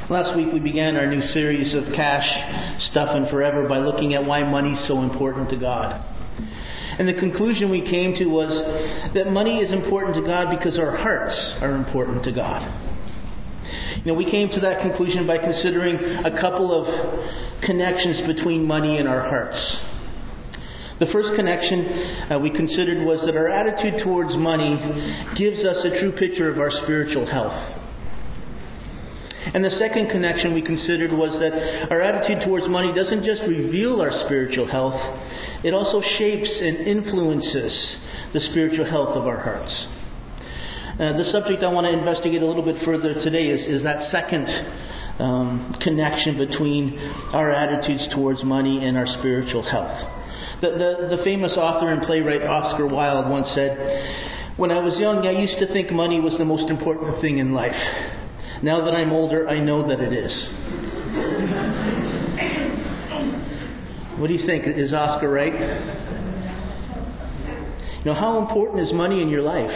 Last week we began our new series of Cash, Stuff, and Forever by looking at why money is so important to God. And the conclusion we came to was that money is important to God because our hearts are important to God. We came to that conclusion by considering a couple of connections between money and our hearts. The first connection we considered was that our attitude towards money gives us a true picture of our spiritual health. And the second connection we considered was that our attitude towards money doesn't just reveal our spiritual health, it also shapes and influences the spiritual health of our hearts. The subject I want to investigate a little bit further today is that second connection between our attitudes towards money and our spiritual health. The famous author and playwright Oscar Wilde once said, "When I was young, I used to think money was the most important thing in life. Now that I'm older, I know that it is." What do you think? Is Oscar right? How important is money in your life?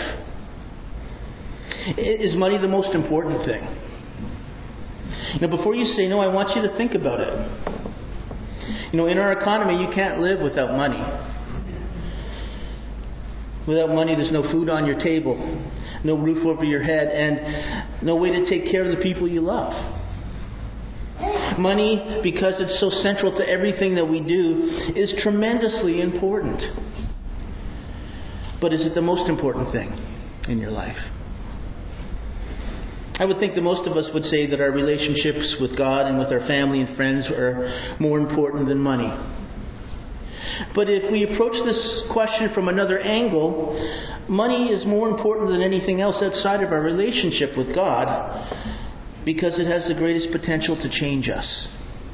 Is money the most important thing? Before you say no, I want you to think about it. In our economy, you can't live without money. Without money, there's no food on your table, no roof over your head, and no way to take care of the people you love. Money, because it's so central to everything that we do, is tremendously important. But is it the most important thing in your life? I would think that most of us would say that our relationships with God and with our family and friends are more important than money. But if we approach this question from another angle, money is more important than anything else outside of our relationship with God because it has the greatest potential to change us.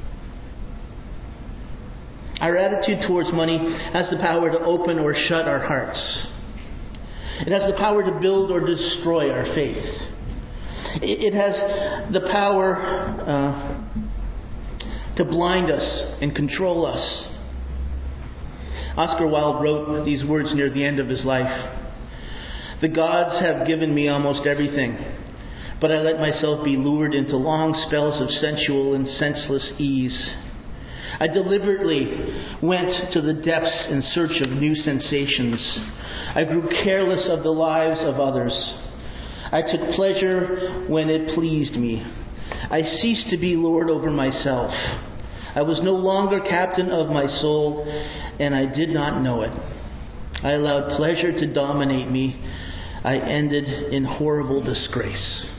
Our attitude towards money has the power to open or shut our hearts. It has the power to build or destroy our faith. It has the power to blind us and control us. Oscar Wilde wrote these words near the end of his life. "The gods have given me almost everything, but I let myself be lured into long spells of sensual and senseless ease. I deliberately went to the depths in search of new sensations. I grew careless of the lives of others. I took pleasure when it pleased me. I ceased to be lord over myself. I was no longer captain of my soul, and I did not know it. I allowed pleasure to dominate me. I ended in horrible disgrace."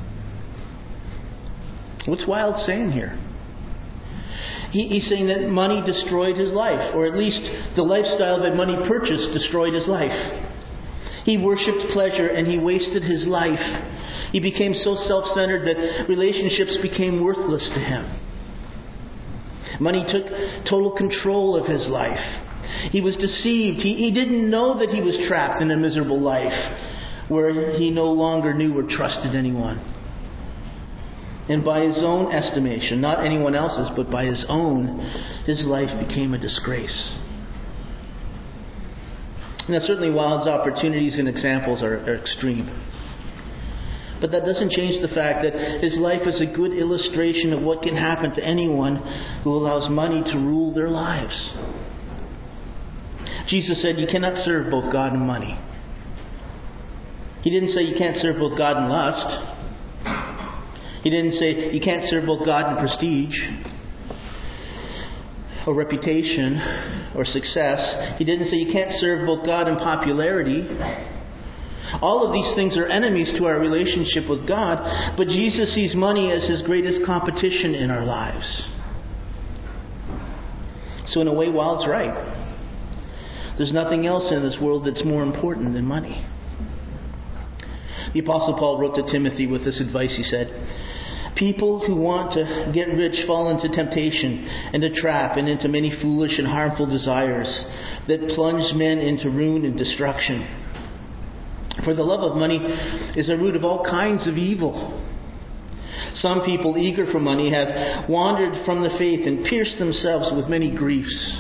What's Wilde saying here? He's saying that money destroyed his life, or at least the lifestyle that money purchased destroyed his life. He worshipped pleasure and he wasted his life. He became so self-centered that relationships became worthless to him. Money took total control of his life. He was deceived. He didn't know that he was trapped in a miserable life where he no longer knew or trusted anyone. And by his own estimation, not anyone else's, but by his own, his life became a disgrace. Now, certainly Wilde's opportunities and examples are extreme. But that doesn't change the fact that his life is a good illustration of what can happen to anyone who allows money to rule their lives. Jesus said you cannot serve both God and money. He didn't say you can't serve both God and lust. He didn't say you can't serve both God and prestige or reputation or success. He didn't say you can't serve both God and popularity. All of these things are enemies to our relationship with God, but Jesus sees money as his greatest competition in our lives. So in a way, Wilde's right. There's nothing else in this world that's more important than money. The Apostle Paul wrote to Timothy with this advice. He said, "People who want to get rich fall into temptation and a trap and into many foolish and harmful desires that plunge men into ruin and destruction. For the love of money is a root of all kinds of evil. Some people eager for money have wandered from the faith and pierced themselves with many griefs."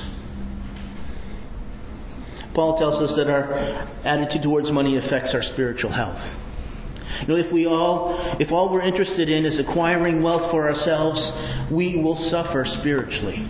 Paul tells us that our attitude towards money affects our spiritual health. If all we're interested in is acquiring wealth for ourselves, we will suffer spiritually.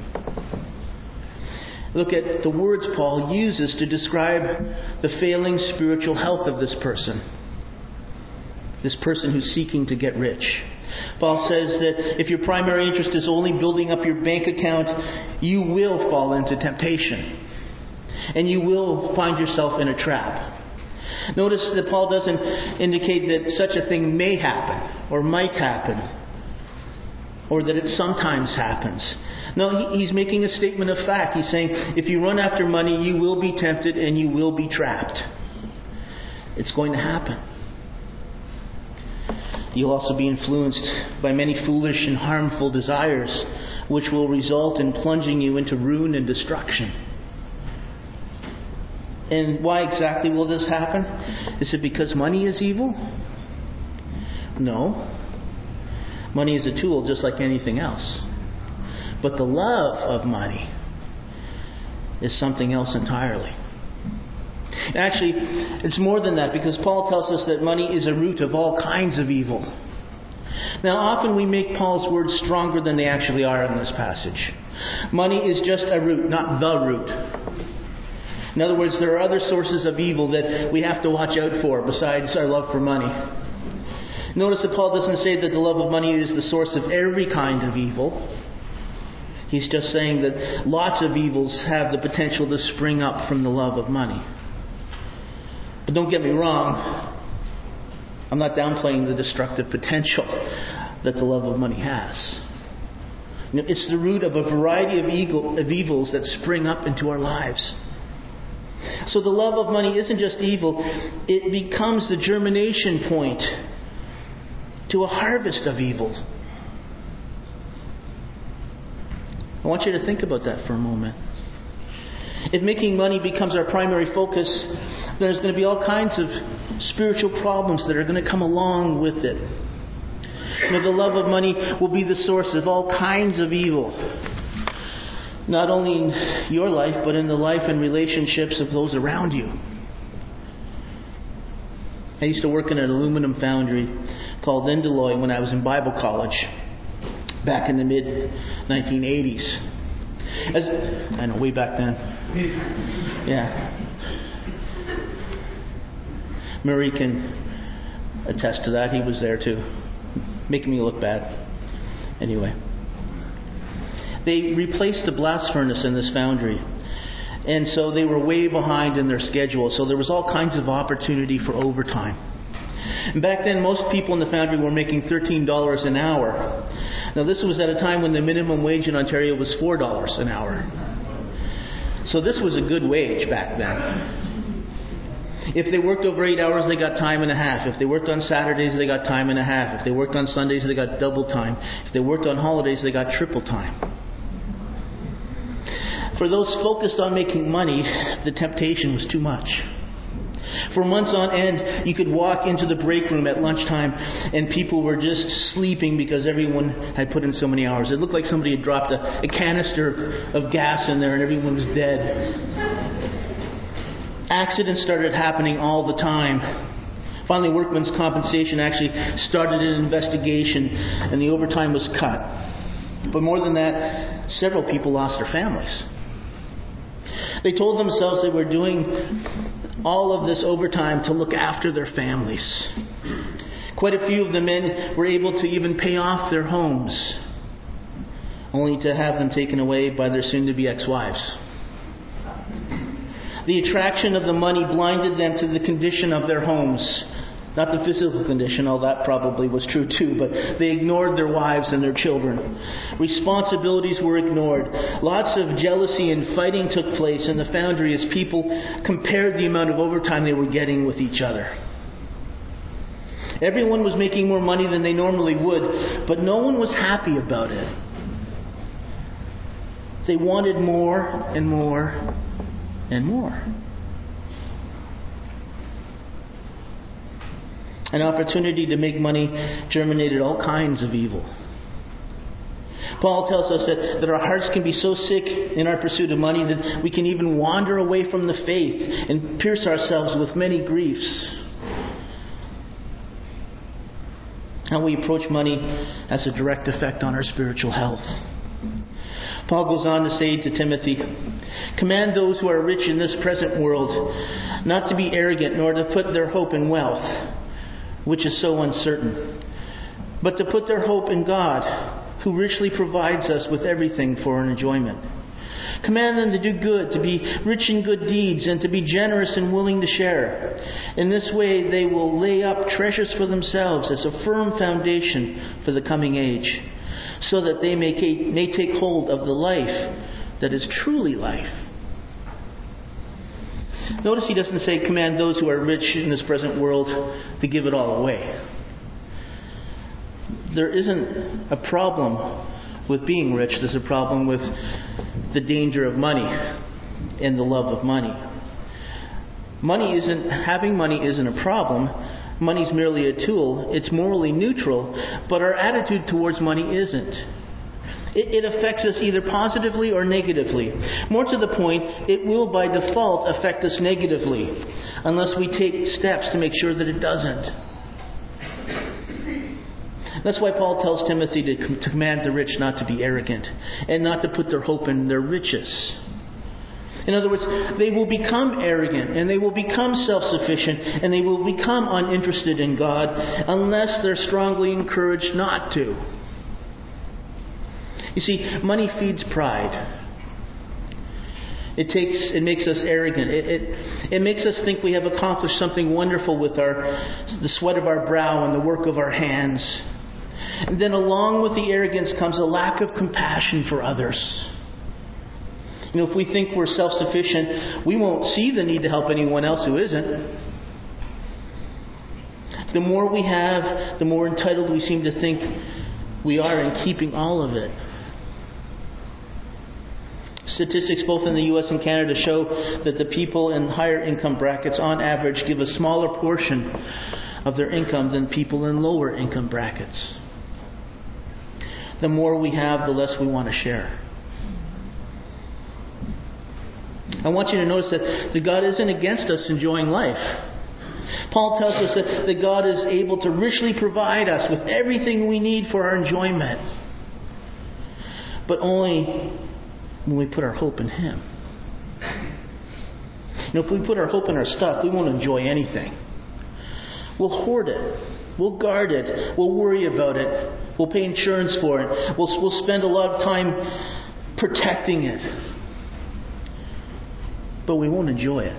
Look at the words Paul uses to describe the failing spiritual health of this person. This person who's seeking to get rich. Paul says that if your primary interest is only building up your bank account, you will fall into temptation. And you will find yourself in a trap. Notice that Paul doesn't indicate that such a thing may happen or might happen or that it sometimes happens. No, he's making a statement of fact. He's saying if you run after money, you will be tempted and you will be trapped. It's going to happen. You'll also be influenced by many foolish and harmful desires, which will result in plunging you into ruin and destruction. And why exactly will this happen? Is it because money is evil? No. Money is a tool just like anything else. But the love of money is something else entirely. Actually, it's more than that, because Paul tells us that money is a root of all kinds of evil. Now, often we make Paul's words stronger than they actually are in this passage. Money is just a root, not the root. In other words, there are other sources of evil that we have to watch out for besides our love for money. Notice that Paul doesn't say that the love of money is the source of every kind of evil. He's just saying that lots of evils have the potential to spring up from the love of money. But don't get me wrong, I'm not downplaying the destructive potential that the love of money has. It's the root of a variety of evils that spring up into our lives. So the love of money isn't just evil, it becomes the germination point to a harvest of evil. I want you to think about that for a moment. If making money becomes our primary focus, there's going to be all kinds of spiritual problems that are going to come along with it. The love of money will be the source of all kinds of evil. Not only in your life, but in the life and relationships of those around you. I used to work in an aluminum foundry called Indaloy when I was in Bible college back in the mid-1980s. I know, way back then. Yeah. Murray can attest to that. He was there too. Making me look bad. Anyway. They replaced the blast furnace in this foundry. And so they were way behind in their schedule. So there was all kinds of opportunity for overtime. And back then, most people in the foundry were making $13 an hour. Now, this was at a time when the minimum wage in Ontario was $4 an hour. So this was a good wage back then. If they worked over 8 hours, they got time and a half. If they worked on Saturdays, they got time and a half. If they worked on Sundays, they got double time. If they worked on holidays, they got triple time. For those focused on making money, the temptation was too much. For months on end, you could walk into the break room at lunchtime and people were just sleeping because everyone had put in so many hours. It looked like somebody had dropped a canister of gas in there and everyone was dead. Accidents started happening all the time. Finally, Workmen's Compensation actually started an investigation and the overtime was cut. But more than that, several people lost their families. They told themselves they were doing all of this overtime to look after their families. Quite a few of the men were able to even pay off their homes, only to have them taken away by their soon-to-be ex-wives. The attraction of the money blinded them to the condition of their homes. Not the physical condition, although that probably was true too, but they ignored their wives and their children. Responsibilities were ignored. Lots of jealousy and fighting took place in the foundry as people compared the amount of overtime they were getting with each other. Everyone was making more money than they normally would, but no one was happy about it. They wanted more and more and more. An opportunity to make money germinated all kinds of evil. Paul tells us that our hearts can be so sick in our pursuit of money that we can even wander away from the faith and pierce ourselves with many griefs. How we approach money has a direct effect on our spiritual health. Paul goes on to say to Timothy, "Command those who are rich in this present world not to be arrogant, nor to put their hope in wealth, which is so uncertain, but to put their hope in God, who richly provides us with everything for our enjoyment. Command them to do good, to be rich in good deeds, and to be generous and willing to share. In this way they will lay up treasures for themselves as a firm foundation for the coming age, so that they may take hold of the life that is truly life." Notice he doesn't say command those who are rich in this present world to give it all away. There isn't a problem with being rich. There's a problem with the danger of money and the love of money. Having money isn't a problem. Money's merely a tool. It's morally neutral, but our attitude towards money isn't. It affects us either positively or negatively. More to the point, it will by default affect us negatively, unless we take steps to make sure that it doesn't. That's why Paul tells Timothy to command the rich not to be arrogant and not to put their hope in their riches. In other words, they will become arrogant and they will become self-sufficient and they will become uninterested in God unless they're strongly encouraged not to. You see, money feeds pride. It makes us arrogant. It makes us think we have accomplished something wonderful with the sweat of our brow and the work of our hands. And then along with the arrogance comes a lack of compassion for others. If we think we're self-sufficient, we won't see the need to help anyone else who isn't. The more we have, the more entitled we seem to think we are in keeping all of it. Statistics both in the U.S. and Canada show that the people in higher income brackets on average give a smaller portion of their income than people in lower income brackets. The more we have, the less we want to share. I want you to notice that God isn't against us enjoying life. Paul tells us that God is able to richly provide us with everything we need for our enjoyment. But only when we put our hope in Him. If we put our hope in our stuff, we won't enjoy anything. We'll hoard it. We'll guard it. We'll worry about it. We'll pay insurance for it. We'll spend a lot of time protecting it. But we won't enjoy it.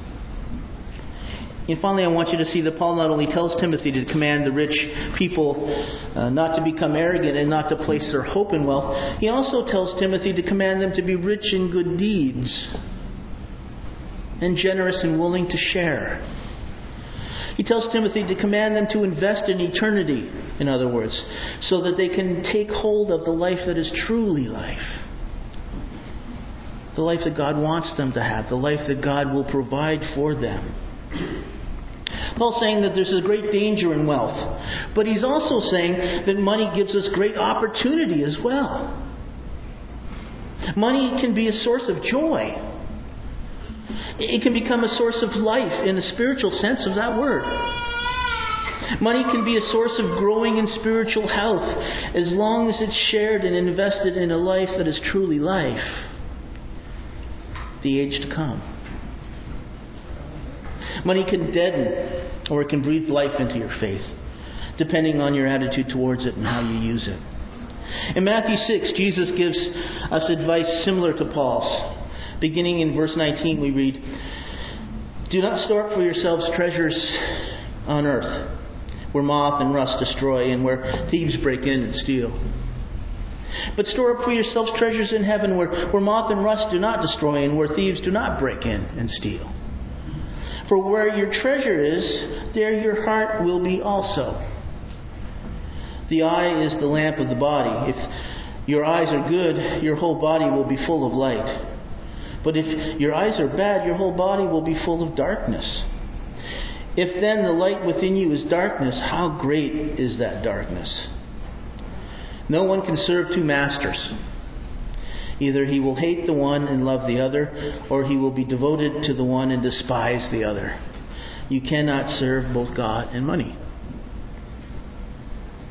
And finally, I want you to see that Paul not only tells Timothy to command the rich people not to become arrogant and not to place their hope in wealth, he also tells Timothy to command them to be rich in good deeds and generous and willing to share. He tells Timothy to command them to invest in eternity, in other words, so that they can take hold of the life that is truly life. The life that God wants them to have, the life that God will provide for them. Paul's saying that there's a great danger in wealth, but he's also saying that money gives us great opportunity as well. Money can be a source of joy. It can become a source of life in the spiritual sense of that word. Money can be a source of growing in spiritual health as long as it's shared and invested in a life that is truly life. The age to come. Money can deaden or it can breathe life into your faith, depending on your attitude towards it and how you use it. In Matthew 6, Jesus gives us advice similar to Paul's. Beginning in verse 19, we read, "Do not store up for yourselves treasures on earth, where moth and rust destroy and where thieves break in and steal. But store up for yourselves treasures in heaven, where moth and rust do not destroy and where thieves do not break in and steal. For where your treasure is, there your heart will be also. The eye is the lamp of the body. If your eyes are good, your whole body will be full of light. But if your eyes are bad, your whole body will be full of darkness. If then the light within you is darkness, how great is that darkness? No one can serve two masters. Either he will hate the one and love the other, or he will be devoted to the one and despise the other. You cannot serve both God and money."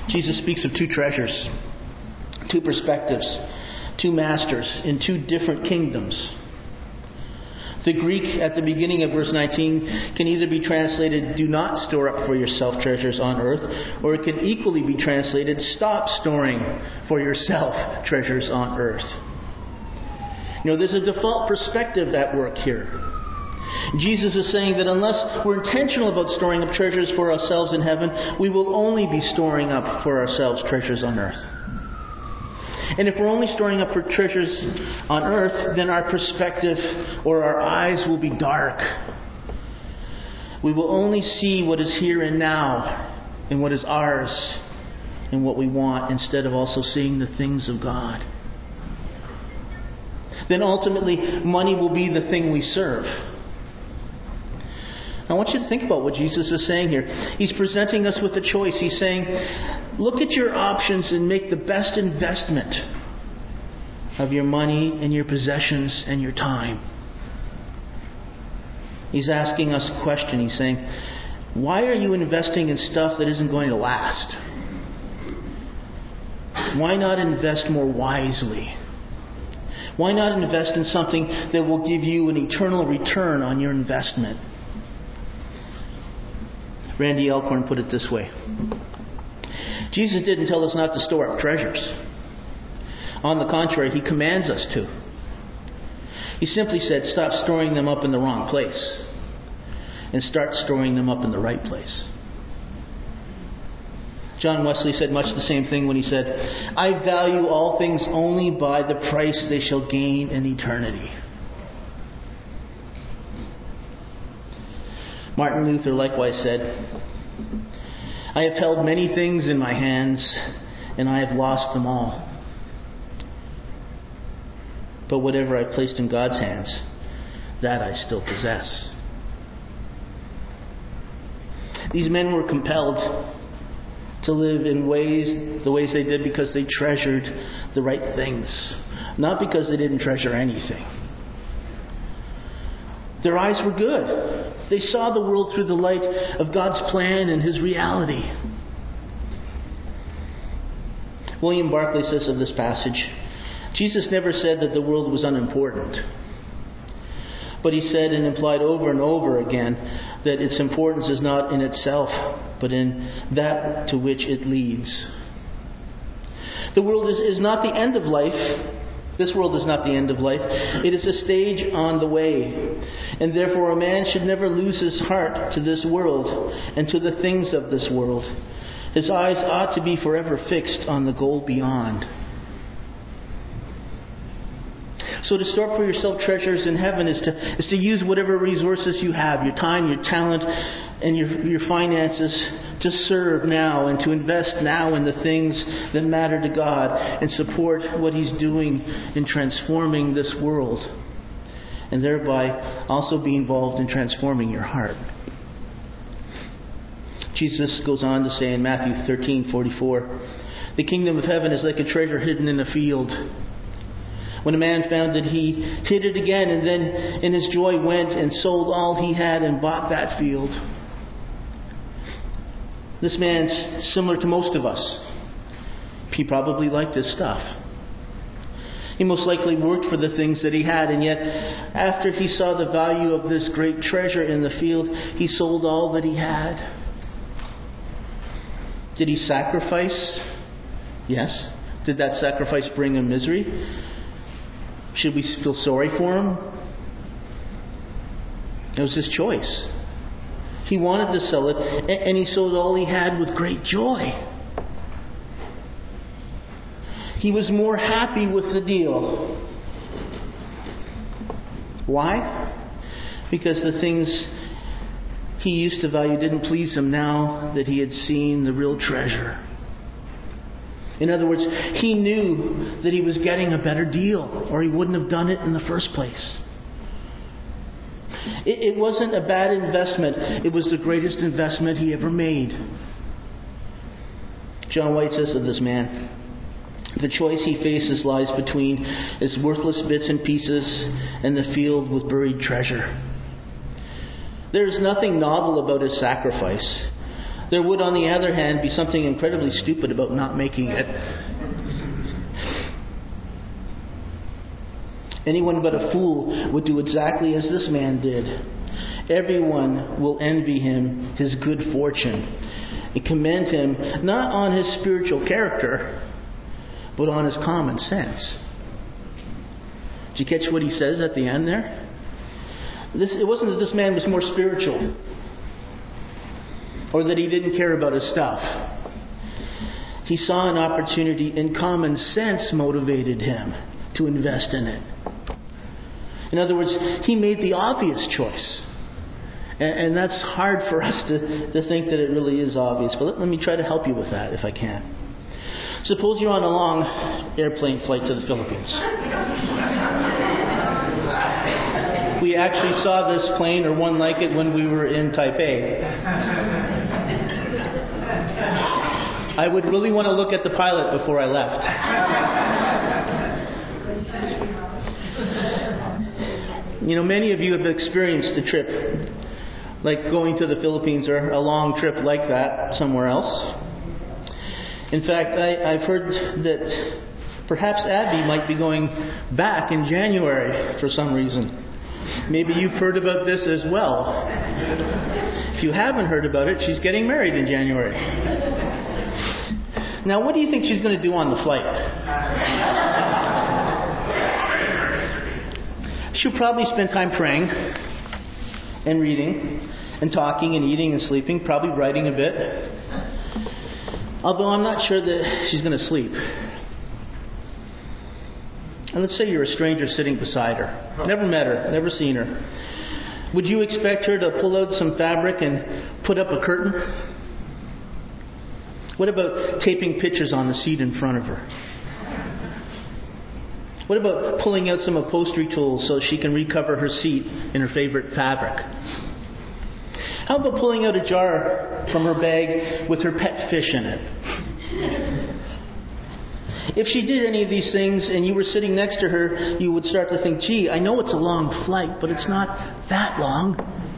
Jesus speaks of two treasures, two perspectives, two masters in two different kingdoms. The Greek at the beginning of verse 19 can either be translated, do not store up for yourself treasures on earth, or it can equally be translated, stop storing for yourself treasures on earth. There's a default perspective at work here. Jesus is saying that unless we're intentional about storing up treasures for ourselves in heaven, we will only be storing up for ourselves treasures on earth. And if we're only storing up for treasures on earth, then our perspective or our eyes will be dark. We will only see what is here and now and what is ours and what we want, instead of also seeing the things of God. Then ultimately, money will be the thing we serve. I want you to think about what Jesus is saying here. He's presenting us with a choice. He's saying, look at your options and make the best investment of your money and your possessions and your time. He's asking us a question. He's saying, why are you investing in stuff that isn't going to last? Why not invest more wisely? Why not invest in something that will give you an eternal return on your investment? Randy Alcorn put it this way. Jesus didn't tell us not to store up treasures. On the contrary, He commands us to. He simply said, stop storing them up in the wrong place and start storing them up in the right place. John Wesley said much the same thing when he said, I value all things only by the price they shall gain in eternity. Martin Luther likewise said, I have held many things in my hands, and I have lost them all. But whatever I placed in God's hands, that I still possess. These men were compelled to live in the ways they did because they treasured the right things, not because they didn't treasure anything. Their eyes were good. They saw the world through the light of God's plan and His reality. William Barclay says of this passage, Jesus never said that the world was unimportant. But He said and implied over and over again that its importance is not in itself, but in that to which it leads. The world is not the end of life. This world is not the end of life. It is a stage on the way. And therefore a man should never lose his heart to this world and to the things of this world. His eyes ought to be forever fixed on the goal beyond. So to store up for yourself treasures in heaven is to use whatever resources you have, your time, your talent, and your finances, to serve now and to invest now in the things that matter to God and support what He's doing in transforming this world, and thereby also be involved in transforming your heart. Jesus goes on to say in Matthew 13:44, the kingdom of heaven is like a treasure hidden in a field. When a man found it, he hid it again, and then in his joy went and sold all he had and bought that field. This man's similar to most of us. He probably liked his stuff. He most likely worked for the things that he had, and yet after he saw the value of this great treasure in the field, he sold all that he had. Did he sacrifice? Yes. Did that sacrifice bring him misery? Should we feel sorry for him? It was his choice. He wanted to sell it, and he sold all he had with great joy. He was more happy with the deal. Why? Because the things he used to value didn't please him now that he had seen the real treasure. In other words, he knew that he was getting a better deal, or he wouldn't have done it in the first place. It wasn't a bad investment. It was the greatest investment he ever made. John White says of this man, the choice he faces lies between his worthless bits and pieces and the field with buried treasure. There is nothing novel about his sacrifice. There would, on the other hand, be something incredibly stupid about not making it. Anyone but a fool would do exactly as this man did. Everyone will envy him his good fortune and commend him not on his spiritual character, but on his common sense. Did you catch what he says at the end there? It wasn't that this man was more spiritual or that he didn't care about his stuff. He saw an opportunity, and common sense motivated him to invest in it. In other words, he made the obvious choice. And that's hard for us to think that it really is obvious. But let me try to help you with that if I can. Suppose you're on a long airplane flight to the Philippines. We actually saw this plane or one like it when we were in Taipei. I would really want to look at the pilot before I left. You know, many of you have experienced a trip like going to the Philippines or a long trip like that somewhere else. In fact, I've heard that perhaps Abby might be going back in January for some reason. Maybe you've heard about this as well. If you haven't heard about it, she's getting married in January. Now, what do you think she's going to do on the flight? She'll probably spend time praying and reading and talking and eating and sleeping, probably writing a bit. Although I'm not sure that she's going to sleep. And let's say you're a stranger sitting beside her. Never met her, never seen her. Would you expect her to pull out some fabric and put up a curtain? What about taping pictures on the seat in front of her? What about pulling out some upholstery tools so she can recover her seat in her favorite fabric? How about pulling out a jar from her bag with her pet fish in it? If she did any of these things and you were sitting next to her, you would start to think, gee, I know it's a long flight, but it's not that long.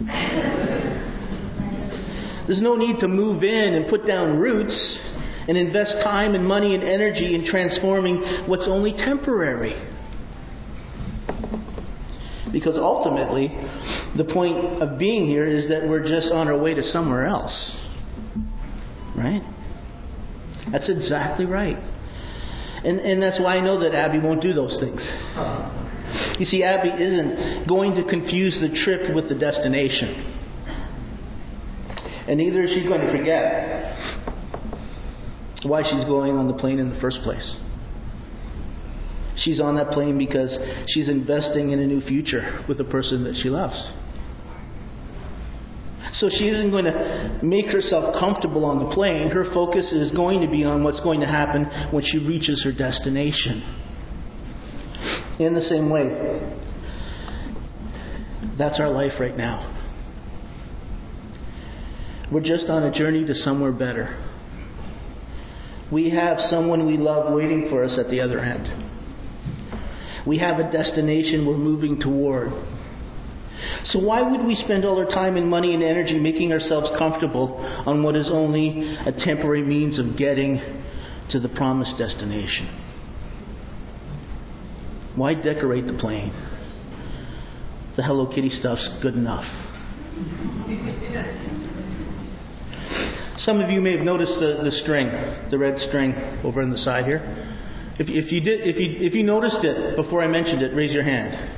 There's no need to move in and put down roots and invest time and money and energy in transforming what's only temporary. Because ultimately, the point of being here is that we're just on our way to somewhere else. Right? That's exactly right. And that's why I know that Abby won't do those things. You see, Abby isn't going to confuse the trip with the destination. And neither is she going to forget why she's going on the plane in the first place. She's on that plane because she's investing in a new future with the person that she loves. So she isn't going to make herself comfortable on the plane. Her focus is going to be on what's going to happen when she reaches her destination. In the same way, that's our life right now. We're just on a journey to somewhere better. We have someone we love waiting for us at the other end. We have a destination we're moving toward. So why would we spend all our time and money and energy making ourselves comfortable on what is only a temporary means of getting to the promised destination? Why decorate the plane? The Hello Kitty stuff's good enough. Some of you may have noticed the string, the red string over on the side here. If you noticed it before I mentioned it, raise your hand.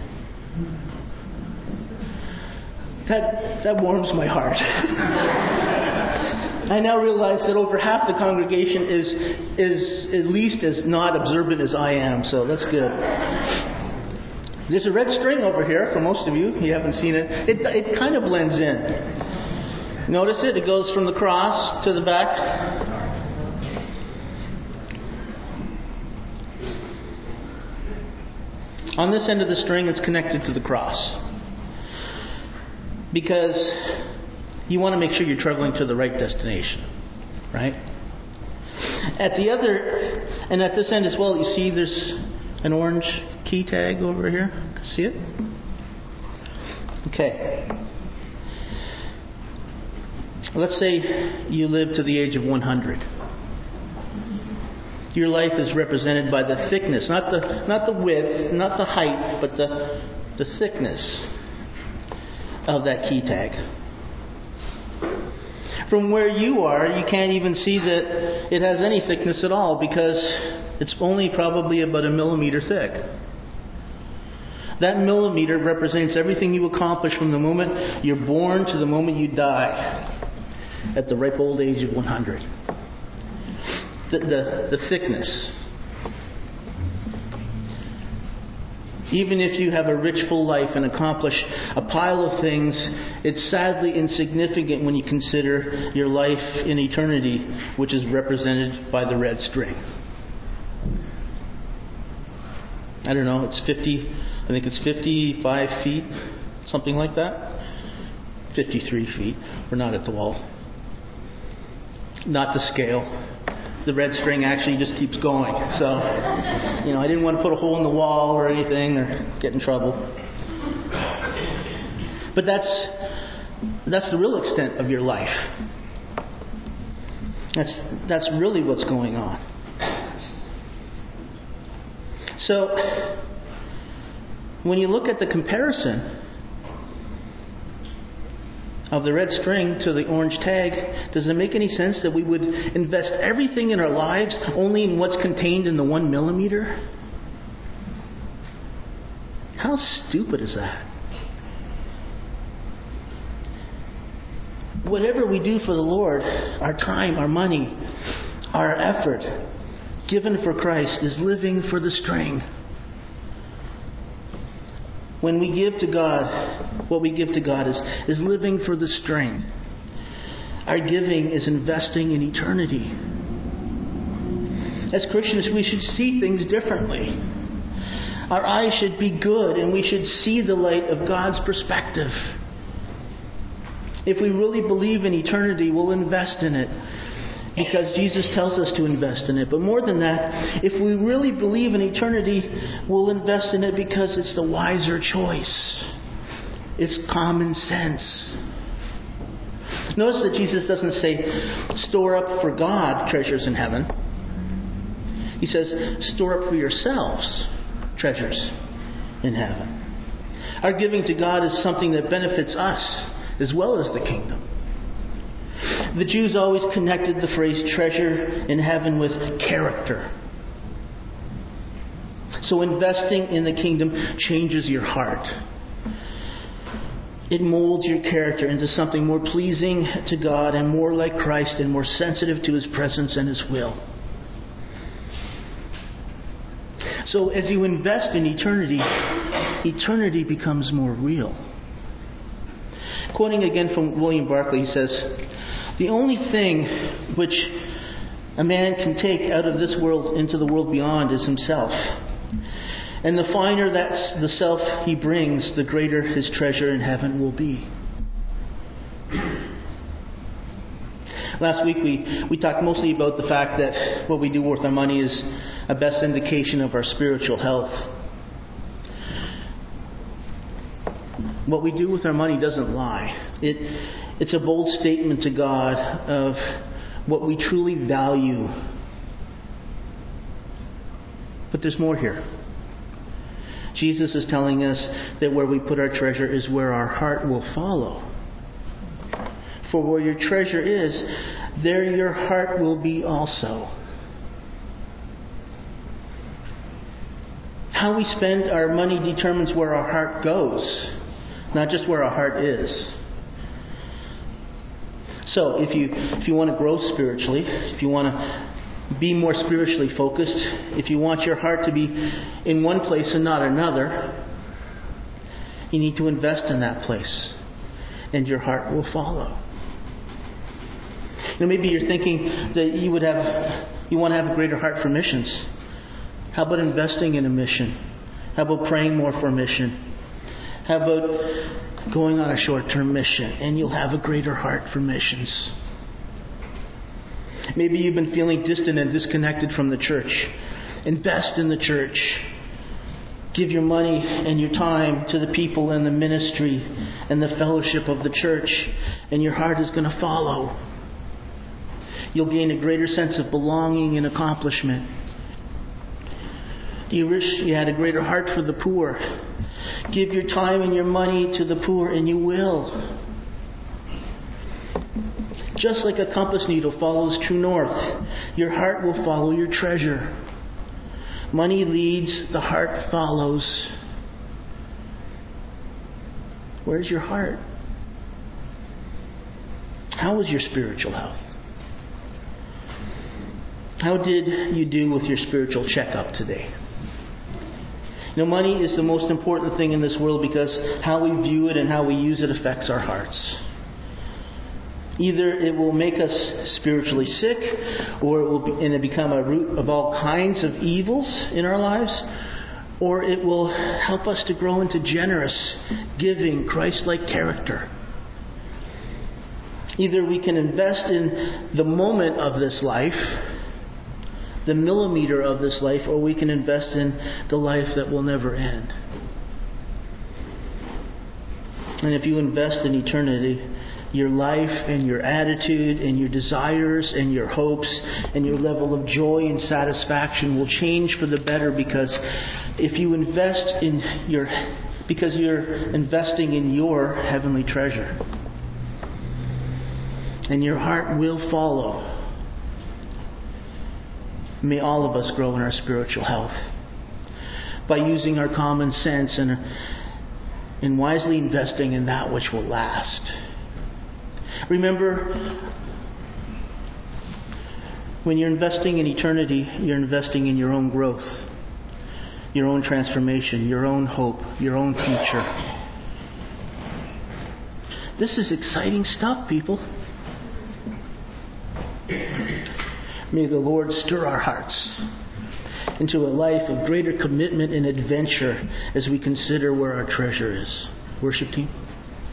That warms my heart. I now realize that over half the congregation is at least as not observant as I am, so that's good. There's a red string over here for most of you. You haven't seen it. It kind of blends in. Notice it? It goes from the cross to the back. On this end of the string, it's connected to the cross. Because you want to make sure you're traveling to the right destination. Right? At the other, and at this end as well, you see there's an orange key tag over here. See it? Okay. Let's say you live to the age of 100. Your life is represented by the thickness, not the width, not the height, but the thickness of that key tag. From where you are, you can't even see that it has any thickness at all, because it's only probably about 1 millimeter thick. That millimeter represents everything you accomplish from the moment you're born to the moment you die at the ripe old age of 100. The thickness. Even if you have a rich, full life and accomplish a pile of things, it's sadly insignificant when you consider your life in eternity, which is represented by the red string. I don't know, I think it's 55 feet, something like that. 53 feet. We're not at the wall. Not to scale. The red string actually just keeps going. So, I didn't want to put a hole in the wall or anything or get in trouble. But that's the real extent of your life. That's really what's going on. So, when you look at the comparison of the red string to the orange tag, does it make any sense that we would invest everything in our lives only in what's contained in the 1 millimeter? How stupid is that? Whatever we do for the Lord, our time, our money, our effort, given for Christ, is living for the string. When we give to God, what we give to God is living for the string. Our giving is investing in eternity. As Christians, we should see things differently. Our eyes should be good, and we should see the light of God's perspective. If we really believe in eternity, we'll invest in it, because Jesus tells us to invest in it. But more than that, if we really believe in eternity, we'll invest in it because it's the wiser choice. It's common sense. Notice that Jesus doesn't say, store up for God treasures in heaven. He says, store up for yourselves treasures in heaven. Our giving to God is something that benefits us as well as the kingdom. The Jews always connected the phrase treasure in heaven with character. So investing in the kingdom changes your heart. It molds your character into something more pleasing to God and more like Christ and more sensitive to His presence and His will. So as you invest in eternity, eternity becomes more real. Quoting again from William Barclay, he says, "The only thing which a man can take out of this world into the world beyond is himself. And the finer that's the self he brings, the greater his treasure in heaven will be." Last week we talked mostly about the fact that what we do with our money is a best indication of our spiritual health. What we do with our money doesn't lie. It's a bold statement to God of what we truly value. But there's more here. Jesus is telling us that where we put our treasure is where our heart will follow. For where your treasure is, there your heart will be also. How we spend our money determines where our heart goes, not just where our heart is. So, if you want to grow spiritually, if you want to be more spiritually focused, if you want your heart to be in one place and not another, you need to invest in that place, and your heart will follow. Now, maybe you're thinking that you want to have a greater heart for missions. How about investing in a mission? How about praying more for a mission? How about going on a short-term mission, and you'll have a greater heart for missions? Maybe you've been feeling distant and disconnected from the church. Invest in the church. Give your money and your time to the people and the ministry and the fellowship of the church, and your heart is going to follow. You'll gain a greater sense of belonging and accomplishment. You wish you had a greater heart for the poor. Give your time and your money to the poor, and you will. Just like a compass needle follows true north, your heart will follow your treasure. Money leads, the heart follows. Where's your heart? How is your spiritual health? How did you do with your spiritual checkup today? Money is the most important thing in this world because how we view it and how we use it affects our hearts. Either it will make us spiritually sick, or it become a root of all kinds of evils in our lives, or it will help us to grow into generous, giving, Christ-like character. Either we can invest in the moment of this life, the millimeter of this life, or we can invest in the life that will never end. And if you invest in eternity, your life and your attitude and your desires and your hopes and your level of joy and satisfaction will change for the better, because if you invest because you're investing in your heavenly treasure. And your heart will follow. May all of us grow in our spiritual health by using our common sense and wisely investing in that which will last. Remember, when you're investing in eternity, you're investing in your own growth, your own transformation, your own hope, your own future. This is exciting stuff, people. May the Lord stir our hearts into a life of greater commitment and adventure as we consider where our treasure is. Worship team.